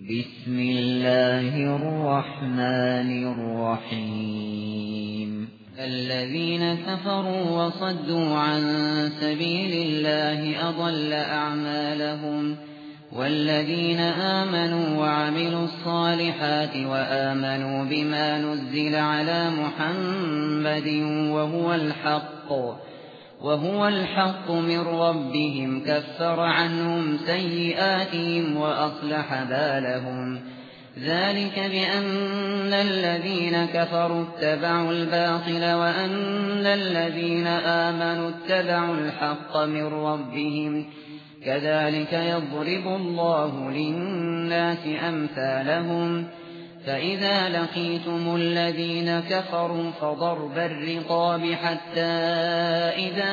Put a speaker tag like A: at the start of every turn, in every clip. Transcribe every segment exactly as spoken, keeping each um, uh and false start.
A: بسم الله الرحمن الرحيم الذين كفروا وصدوا عن سبيل الله أضل أعمالهم والذين آمنوا وعملوا الصالحات وآمنوا بما نزل على محمد وهو الحق وهو الحق من ربهم كفر عنهم سيئاتهم وأصلح بالهم ذلك بأن الذين كفروا اتبعوا الباطل وأن الذين آمنوا اتبعوا الحق من ربهم كذلك يضرب الله للناس أمثالهم فإذا لقيتم الذين كفروا فضرب الرقاب حتى إذا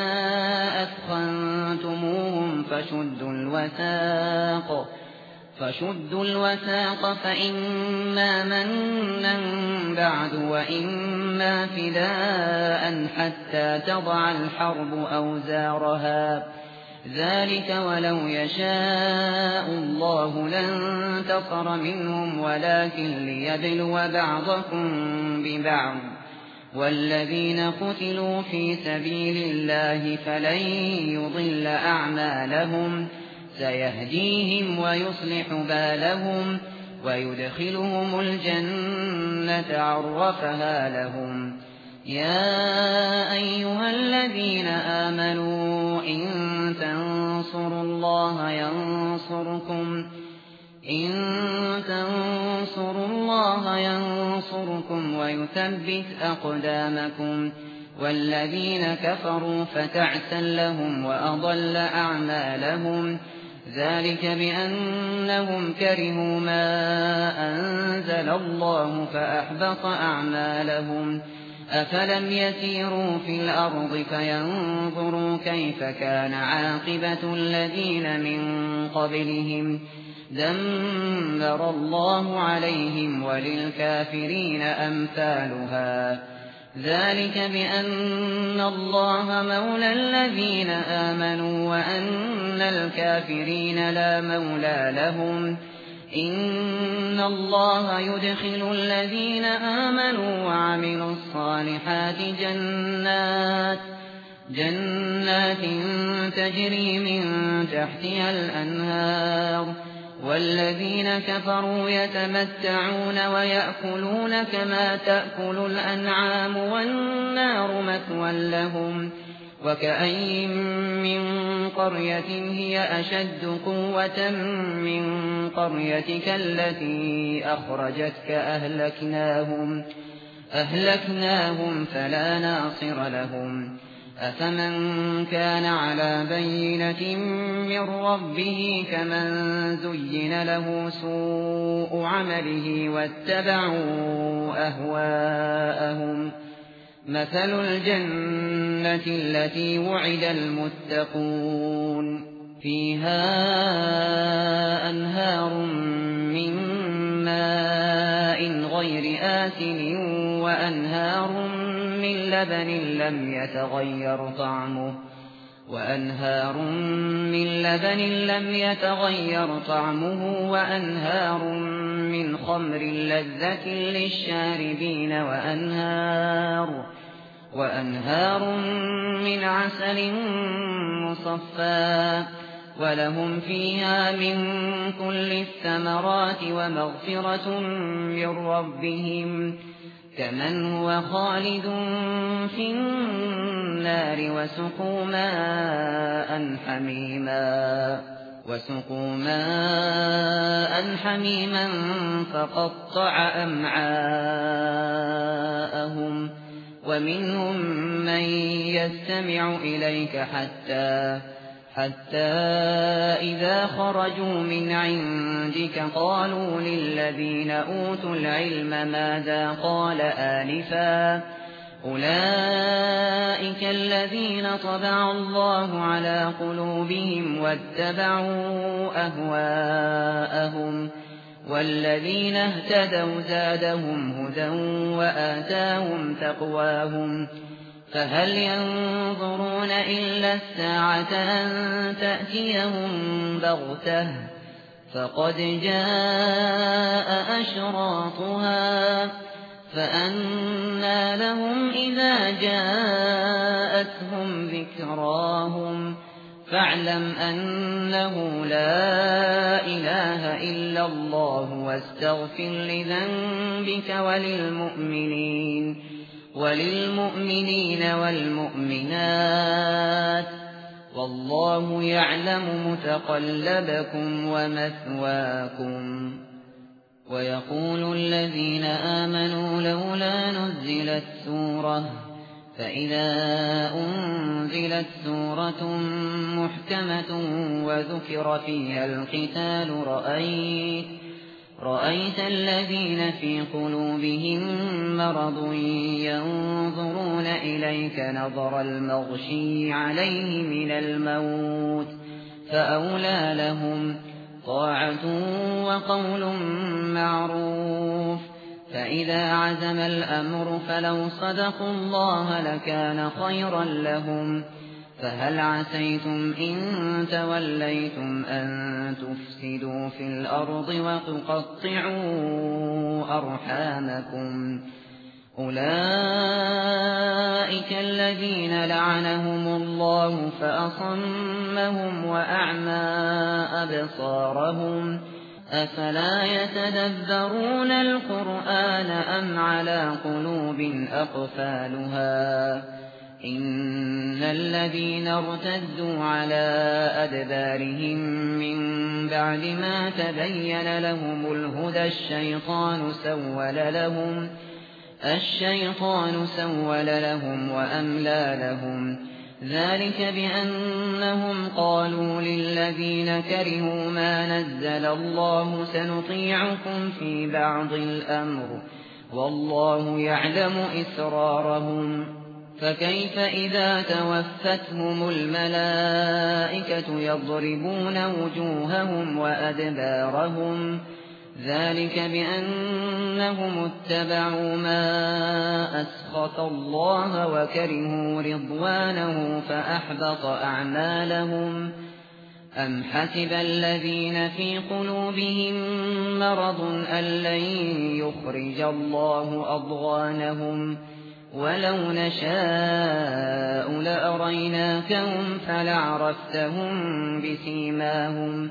A: أثخنتموهم فشدوا الوثاق فشدوا الوثاق فإما منا بعد وإما فداء حتى تضع الحرب أوزارها ذلك ولو يشاء الله لانتصر منهم ولكن ليبلو بعضكم ببعض والذين قتلوا في سبيل الله فلن يضل أعمالهم سيهديهم ويصلح بالهم ويدخلهم الجنة عرفها لهم يا أيها الذين آمنوا إن تنصروا الله ينصركم إن تنصروا الله ينصركم ويثبت أقدامكم والذين كفروا فتعسا لهم وأضل أعمالهم ذلك بأنهم كرهوا ما أنزل الله فأحبط أعمالهم أفلم يسيروا في الأرض فينظروا كيف كان عاقبة الذين من قبلهم دمر الله عليهم وللكافرين أمثالها ذلك بأن الله مولى الذين آمنوا وأن الكافرين لا مولى لهم إن الله يدخل الذين آمنوا وعملوا الصالحات جنات جنات تجري من تحتها الأنهار والذين كفروا يتمتعون ويأكلون كما تأكل الأنعام والنار مثوى لهم وكأين من قرية هي أشد قوة من قريتك التي أخرجتك أهلكناهم أهلكناهم فلا ناصر لهم أفمن كان على بينة من ربه كمن زين له سوء عمله واتبعوا أهواءهم مثل الجنة التي وعد المتقون فيها أنهار من ماء غير آسن وأنهار من لبن لم يتغير طعمه وأنهار من لبن لم يتغير طعمه وأنهار من خمر لذة للشاربين وأنهار وأنهار من عسل مصفى ولهم فيها من كل الثمرات ومغفرة من ربهم كمن هو خالد في النار وسقوا ماء حميما وسقوا ماء حميما فقطع أمعاءهم ومنهم من يستمع إليك حتى حتى إذا خرجوا من عندك قالوا للذين أوتوا العلم ماذا قال آنفا أولئك الذين طبع الله على قلوبهم واتبعوا أهواءهم والذين اهتدوا زادهم هدى وآتاهم تقواهم فهل ينظرون إلا الساعة أن تأتيهم بغتة فقد جاء أشراطها فأنى لهم إذا جاءتهم ذكراهم فاعلم أنه لا إله إلا الله واستغفر لذنبك وللمؤمنين وللمؤمنين والمؤمنات والله يعلم متقلبكم ومثواكم. ويقول الذين آمنوا لولا نزلت سورة فإذا أنزلت سورة محكمة وذكر فيها القتال رأيت رأيت الذين في قلوبهم مرض ينظرون إليك نظر المغشي عليه من الموت فأولى لهم طاعة وقول معروف. فإذا عزم الأمر فلو صدقوا الله لكان خيرا لهم. فهل عسيتم إن توليتم أن تفسدوا في الأرض وتقطعوا أرحامكم؟ أولئك الذين لعنهم الله فأصمهم وأعمى أبصارهم أفلا يتدبرون القرآن أم على قلوب أقفالها؟ إن الذين ارتدوا على أدبارهم من بعد ما تبين لهم الهدى الشيطان سول لهم الشيطان سول لهم وأملى لهم ذلك بأنهم قالوا للذين كرهوا ما نزل الله سنطيعكم في بعض الأمر والله يعلم إسرارهم. فكيف إذا توفتهم الملائكة يضربون وجوههم وأدبارهم ذلك بأنهم اتبعوا ما أسخط الله وكرهوا رضوانه فأحبط أعمالهم. أم حسب الذين في قلوبهم مرض أن لن يخرج الله أضغانهم ولو نشاء لأريناكهم فلعرفتهم بسيماهم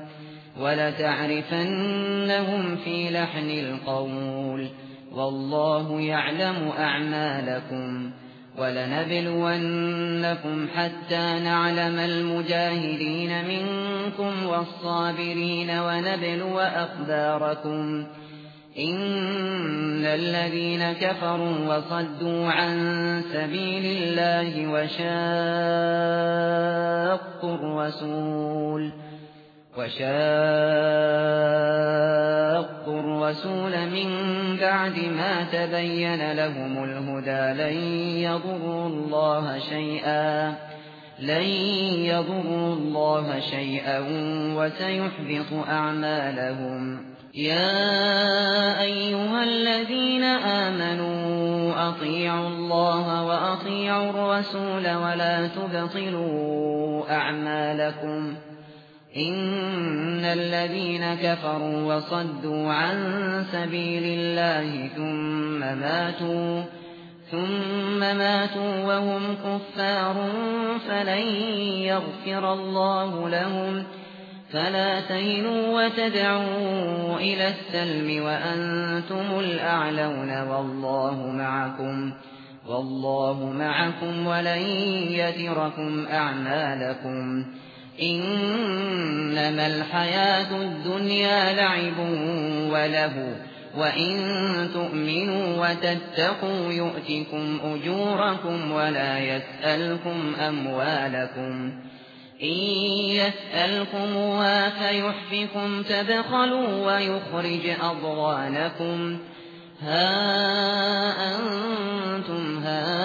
A: ولتعرفنهم في لحن القول والله يعلم أعمالكم. ولنبلونكم حتى نعلم المجاهدين منكم والصابرين ونبلو أخباركم. إن الذين كفروا وصدوا عن سبيل الله وشاقوا الرسول وشاقوا الرسول من بعد ما تبين لهم الهدى لن يضروا الله شيئا لن يضروا الله شيئا وسيحبط أعمالهم. يا أيها الذين آمنوا أطيعوا الله وأطيعوا الرسول ولا تبطلوا أعمالكم. إن الذين كفروا وصدوا عن سبيل الله ثم ماتوا ثم ماتوا وهم كفار فلن يغفر الله لهم. فلا تهنوا وتدعوا إلى السلم وأنتم الأعلون والله معكم والله معكم ولن يتركم أعمالكم. إنما الحياة الدنيا لعب وله وإن تؤمنوا وتتقوا يؤتكم أجوركم ولا يسألكم أموالكم. إن يسألكموها فيحفكم تبخلوا ويخرج أضغانكم. ها أنتم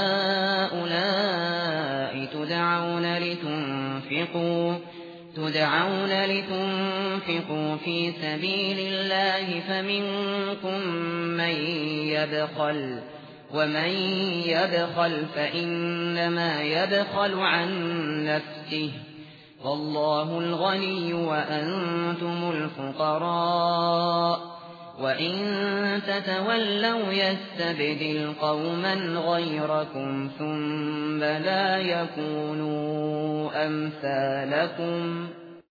A: هؤلاء تدعون لتنفقوا تدعون لتنفقوا في سبيل الله فمنكم من يبخل ومن يبخل فإنما يبخل عن نفسه والله الغني وأنتم الفقراء وإن تتولوا يستبدل قوما غيركم ثم لا يكونوا أمثالكم